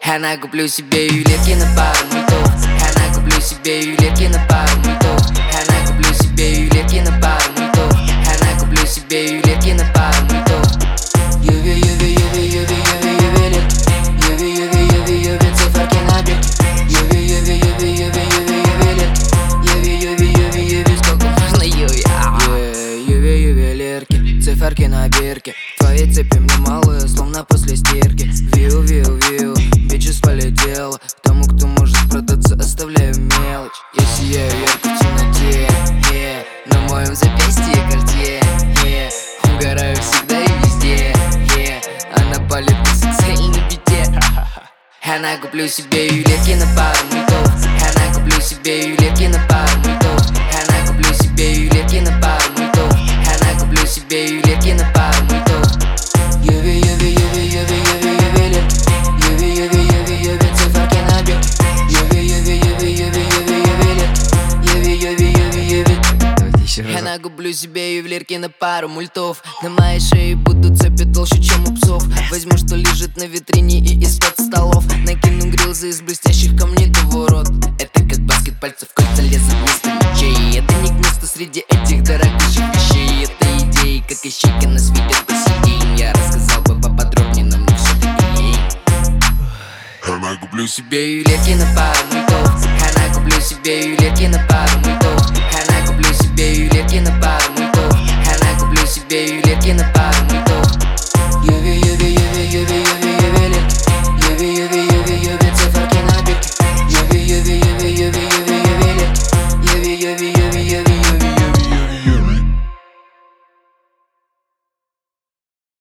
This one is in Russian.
Она куплю себе юлетки на пару мультов. Она куплю себе юлетки на пару мультов. Она куплю себе юлетки на пару мультов. Она куплю себе юлетки на пару мультов. Юви, юви, юви, юви, юви, ювелир. Юви, юви, юви, юви, циферки на бир. Юви, юви, юви, юви, юви, ювелир. Юви, юви, юви, юви, сколько можно юви? Юви, ювелирки, циферки на бирке. Твои цепи мне малые, словно после стирки. Виу, виу, виу, бичес полетела. Тому, кто может продаться, оставляю мелочь. Я сияю ярко в темноте, на моем запястье колье, угораю всегда и везде, она палит на сексуальной бите. Она куплю себе юлетки на пару мультов. Она куплю себе юлетки на пару мультов. Она куплю себе юлетки на пару мультов. Она куплю себе юлетки на пару мультов. Юви, юви, юви, юви, юви, ювелир. Юви, юви, юви, юви, циферки на бир. Юви, юви, юви, юви, юви, ювелир. Юви, юви, юви, юви. Она куплю себе ювелирки на пару мультов. На моей шее будут цепи толще, чем у псов. Возьму, что лежит на витрине и из-под столов. Накину грилзы из блестящих камней до ворот. Это как баскет пальцев, кольца лезут вместо мечей. Это не к месту среди этих дорогущих вещей. Это идеи, как ищейка нас видят по сей день. Я рассказал бы поподробнее, но мне все-таки лень. Она куплю себе юлетки на пару мультов. Она куплю себе юлетки на пару мультов.